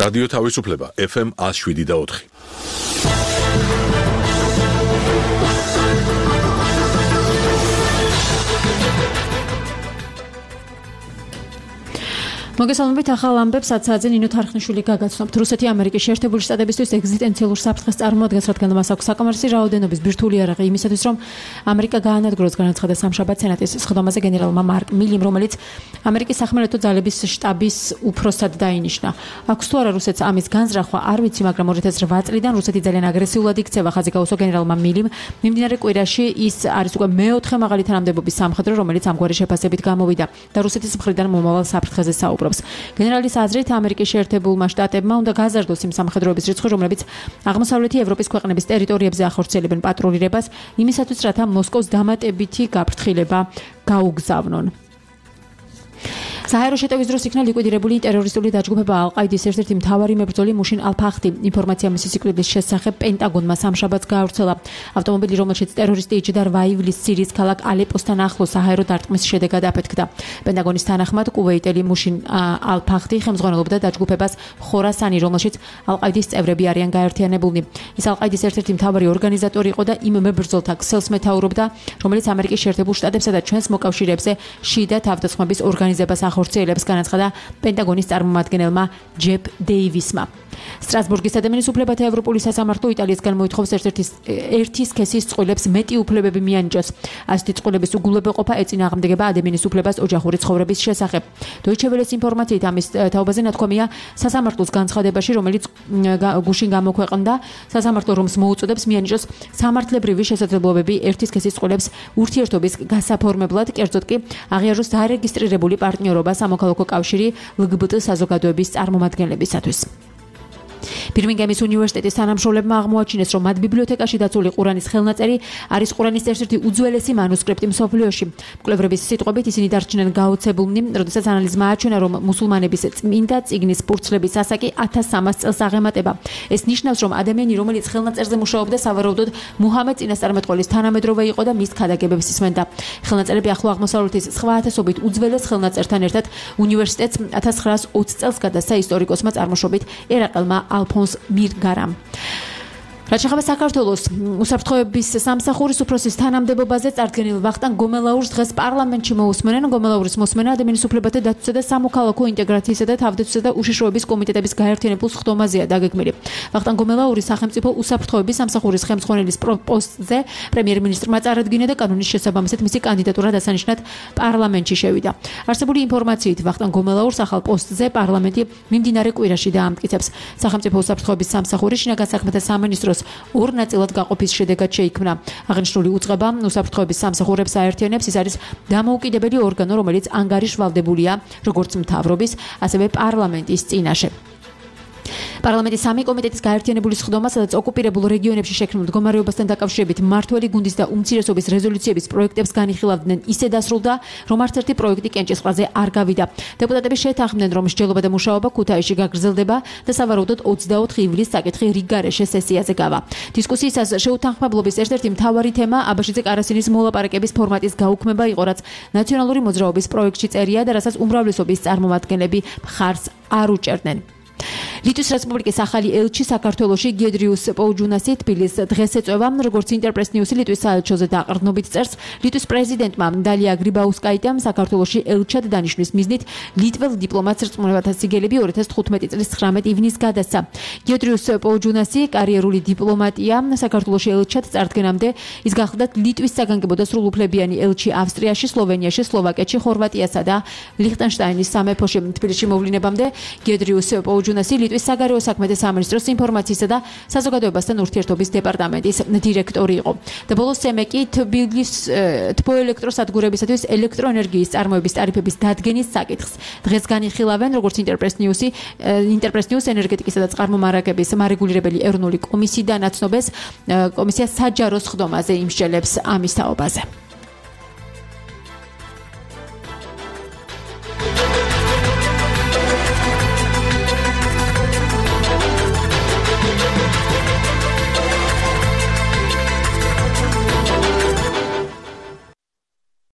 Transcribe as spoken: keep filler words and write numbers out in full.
რადიო თავისუფლება ეფ ემ one oh seven და four. მოგესალმებით ახალ ამბებს ათსაათზე ნინო თარხნიშვილი გაგაცნობთ. რუსეთი ამერიკის შეერთებული შტატებისთვის ეგზისტენციალურ საფრთხეს წარმოადგენს, რადგან მას აქვს საკმარისი რაოდენობის ბირთვული იარაღი იმისათვის, რომ ამერიკა გაანადგუროს, განაცხადა სამშაბათ სენატის სხდომაზე გენერალმა მარკ მილიმ, რომელიც ამერიკის სახმელეთო ძალების შტაბის უფროსად დაინიშნა. აქვს თუ არა რუსეთს ამის განზრახვა არ ვიცი, მაგრამ two thousand eight წლიდან რუსეთი ძალიან აგრესიულად იქცევა, ხაზი გაუსვა გენერალმა მილიმ. მიმდინარე კვირაში ის არის უკვე მეოთხე მაღალი თანამდებობის სამხედრო, რომელიც ამგვარი შეფასებით გამოვიდა და რუსეთის მხრიდან მომავალ საფრთხეზე საუბრობს. გენერალის აზრით, ამერიკის შეერთებულმა შტატებმა უნდა გაზარდოს იმ სამხედროების რიცხვი, რომლებიც აღმოსავლეთი ევროპის ქვეყნების ტერიტორიებზე ახორციელებენ პატრულირებას, იმისათვის, რათა მოსკოვს დამატებითი გაფრთხილება გაუგზავნონ. საჰაერო შეტევის დროს იქნა ლიკვიდირებული ტერორისტული დაჯგუფება ალ-ყაიდის ერთ-ერთი მთავარი მებრძოლი მუშინ ალ-ფახდი. ინფორმაცია მისი სიკვდილის შესახებ პენტაგონმა სამშაბათს გაავრცელა. ავტომობილი, რომელშიც ტერორისტი იჯდა რვა ივლისს სირიის ქალაქ ალეპოსთან ახლოს საჰაერო დარტყმის შედეგად აფეთქდა. პენტაგონის თანახმად, კუვეიტელი მუშინ ალ-ფახდი ხელმძღვანელობდა დაჯგუფებას ხორასანი, რომელშიც ალ-ყაიდის წევრები არიან გაერთიანებულნი. ის ალ-ყაიდის ერთ-ერთი მთავარი ორგანიზატორი იყო და იმ მებრძოლთა ქსელს მეთაურობდა, რომელიც ამერიკის შეერთებულ შტატებსა და ჩვენს მოკავშირეებზე შიდა თავდასხმების ორგანიზებას ახორციელებს, განაცხადა პენტაგონის წარმომადგენელმა ჯეფ დეივისმა. სტრასბურგის ადამიანის უფლებათა ევროპული სასამართლო იტალიისგან მოითხოვს ერთ-ერთი ერთი სქესის წყვილებს მეტი უფლებები მიანიჭოს. ასეთი წყვილების უგულებელყოფა ეწინააღმდეგება ადამიანის უფლებას ოჯახური ცხოვრების შესახებ. Deutsche Welle-ის ინფორმაციით ამის თაობაზე ნათქვამია სასამართლოს განცხადებაში, რომელიც გუშინ გამოქვეყნდა. სასამართლო რომს მოუწოდებს მიანიჭოს სამართლებრივი შესაძლებლობები ერთი სქესის წყვილებს ურთიერთობის გასაფორმებლად, კერძოდ კი აღიაროს დარეგისტრირებული პარტნიორობა სამოქალაქო კავშირი ელ გი ბი ტი საზოგადოების წარმომადგენლებისათვის. ბირმინგემის უნივერსიტეტის თანამშრომლებმა აღმოაჩინეს, რომ მათ ბიბლიოთეკაში დაცული ყურანის ხელნაწერი არის ყურანის ერთ-ერთი უძველესი მანუსკრიპტი მსოფლიოში. მკვლევრების სიტყვებით ისინი დარჩნენ გაოცებულნი, როდესაც ანალიზმა აჩვენა, რომ მუსულმანების წმინდა წიგნის ფურცლების ასაკი ათას სამას წელს აღემატება. ეს ნიშნავს, რომ ადამიანი, რომელიც ხელნაწერზე მუშაობდა, სავარაუდოდ მუჰამედ წინასწარმეტყველის თანამედროვე იყო და მის ქადაგებებს ისმენდა. ხელნაწერები ახლო აღმოსავლეთის სხვა ათასობით უძველეს ხელნაწერთან ერთად უნივერსიტეტს ათას ცხრაას ოცი წელს გადასცა ისტორიკოსმა წარმოშობით ერაყელმა ალფონს მირგარამ. რაც შეეხება საქართველოს უსაფრთხოების სამსახურის უფროსის თანამდებობაზე, წარდგენილ ვახტანგ გომელაურს დღეს პარლამენტში მოусმენენ. გომელაურის მოსმენა ადამიანის უფლებათა დაცვისა და სამოქალაქო ინტეგრაციისა და თავდაცვისა და უშიშროების კომიტეტების გაერთიანებულ სხდომაზეა დაგეგმილი. ვახტანგ გომელაური სახელმწიფო უსაფრთხოების სამსახურის ხელმძღვანელის პოსტზე პრემიერ-მინისტრმა წარადგინა და კანონის შესაბამისად მისი კანდიდატურა დასანიშნად პარლამენტში შევიდა. არსებული ინფორმაციით, ვახტანგ გომელაურს ახალ პოსტზე პარლამენტი მიმდინარე კვირაში დაამტკიცებს. სახელმწიფო უსაფრთხოების სამსახური შინაგან საქმეთა სამინისტროს ორ ნაწილად გაყოფის შედეგად შეიქმნა. აღნიშნული უწყება უსაფრთხოების სამსახურებს აერთიანებს. ის არის დამოუკიდებელი ორგანო, რომელიც ანგარიშვალდებულია როგორც მთავრობის, ასევე პარლამენტის წინაშე. პარლამენტის სამი კომიტეტის გაერთიანებული სხდომა, სადაც ოკუპირებულ რეგიონებში შექმნილ მდგომარეობასთან დაკავშირებით მმართველი გუნდის და უმცირესობის რეზოლუციების პროექტებს განიხილავდნენ, ისე დასრულდა, რომ არც ერთი პროექტი კენჭისყრაზე არ გავიდა. დეპუტატები შეთანხმდნენ, რომ მსჯელობა და მუშაობა ქუთაისში გაგრძელდება და სავარაუდოდ ოცდაოთხ ივლისს საკითხი რიგგარეშე სესიაზე გავა. დისკუსიისას შეუთანხმებლობის ერთ-ერთი მთავარი თემა აბაშიძე კარასინის მოლაპარაკების ფორმატის გაუქმება იყო, რაც ნაციონალური მოძრაობის პროექტში წერია და რასაც უმრავლესობის წარმომადგენლები მხარს არ უჭერდნენ. ლიტვის რესპუბლიკის ახალი ელჩი საქართველოში გედრიუს პოუჯუნასი თბილისს დღეს ეწევა, როგორც ინტერპრეს ნიუსი ლიტვის საელჩოზე დაყრდნობით წერს. ლიტვის პრეზიდენტმა დალია გრიბაუსკაიტემ საქართველოში ელჩად დანიშნვის მიზნით ლიტველ დიპლომატს რწმუნებათა სიგელები ორი ათას თხუთმეტი წლის ცხრამეტ ივნისს გადასცა. გედრიუს პოუჯუნასი კარიერული დიპლომატია. საქართველოში ელჩად წარდგენამდე ის გახლდათ ლიტვის საგანგებო და სრულუფლებიანი ელჩი ავსტრიაში, სლოვენიაში, სლოვაკეთში, ხორვატიასა და ლიხტენშტაინის სამეფოში. თბილისში მოვლენებამდე გედრიუს პოუჯუნასი ლიტვის საგარეო საქმეთა სამინისტროს ინფორმაციისა და საზოგადოებასთან ურთიერთობის დეპარტამენტის დირექტორი იყო. და ბოლოს ემეკი თბილისის თბოელექტროსადგურებისათვის ელექტროენერგიის წარმოების ტარიფების დადგენის საკითხს დღეს განიხილავენ, როგორც ინტერპრეს ნიუსი, ინტერპრეს ნიუს ენერგეტიკისა და წყარმომარაგების მარეგულირებელი ეროვნული კომისიიდან აცნობეს. კომისია საჯარო სხდომაზე იმსჯელებს ამის თაობაზე.